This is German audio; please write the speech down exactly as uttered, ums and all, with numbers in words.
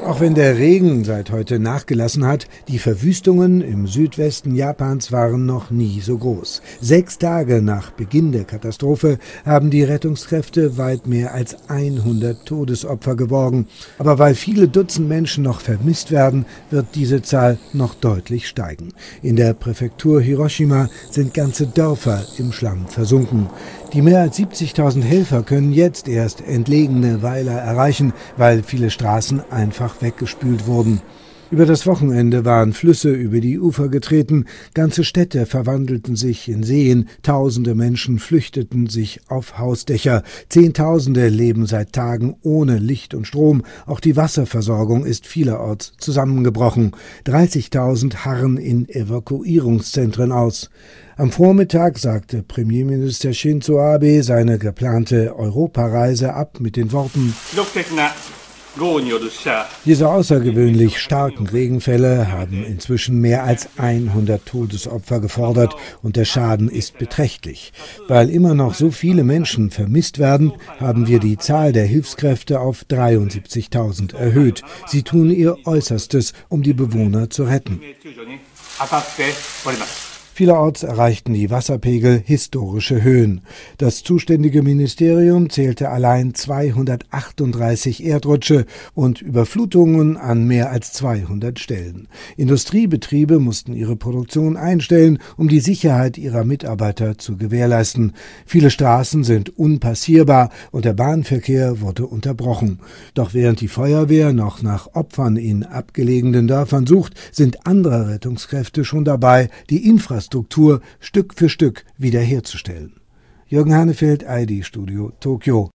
Auch wenn der Regen seit heute nachgelassen hat, die Verwüstungen im Südwesten Japans waren noch nie so groß. Sechs Tage nach Beginn der Katastrophe haben die Rettungskräfte weit mehr als hundert Todesopfer geborgen. Aber weil viele Dutzend Menschen noch vermisst werden, wird diese Zahl noch deutlich steigen. In der Präfektur Hiroshima sind ganze Dörfer im Schlamm versunken. Die mehr als siebzigtausend Helfer können jetzt erst entlegene Weiler erreichen, weil viele Straßen einfach weggespült wurden. Über das Wochenende waren Flüsse über die Ufer getreten, ganze Städte verwandelten sich in Seen, tausende Menschen flüchteten sich auf Hausdächer, Zehntausende leben seit Tagen ohne Licht und Strom, auch die Wasserversorgung ist vielerorts zusammengebrochen, dreißigtausend harren in Evakuierungszentren aus. Am Vormittag sagte Premierminister Shinzo Abe seine geplante Europareise ab mit den Worten: Diese außergewöhnlich starken Regenfälle haben inzwischen mehr als hundert Todesopfer gefordert und der Schaden ist beträchtlich. Weil immer noch so viele Menschen vermisst werden, haben wir die Zahl der Hilfskräfte auf dreiundsiebzigtausend erhöht. Sie tun ihr Äußerstes, um die Bewohner zu retten. Vielerorts erreichten die Wasserpegel historische Höhen. Das zuständige Ministerium zählte allein zweihundertachtunddreißig Erdrutsche und Überflutungen an mehr als zweihundert Stellen. Industriebetriebe mussten ihre Produktion einstellen, um die Sicherheit ihrer Mitarbeiter zu gewährleisten. Viele Straßen sind unpassierbar und der Bahnverkehr wurde unterbrochen. Doch während die Feuerwehr noch nach Opfern in abgelegenen Dörfern sucht, sind andere Rettungskräfte schon dabei, die Infrastruktur Struktur Stück für Stück wiederherzustellen. Jürgen Hanefeld, I D Studio, Tokio.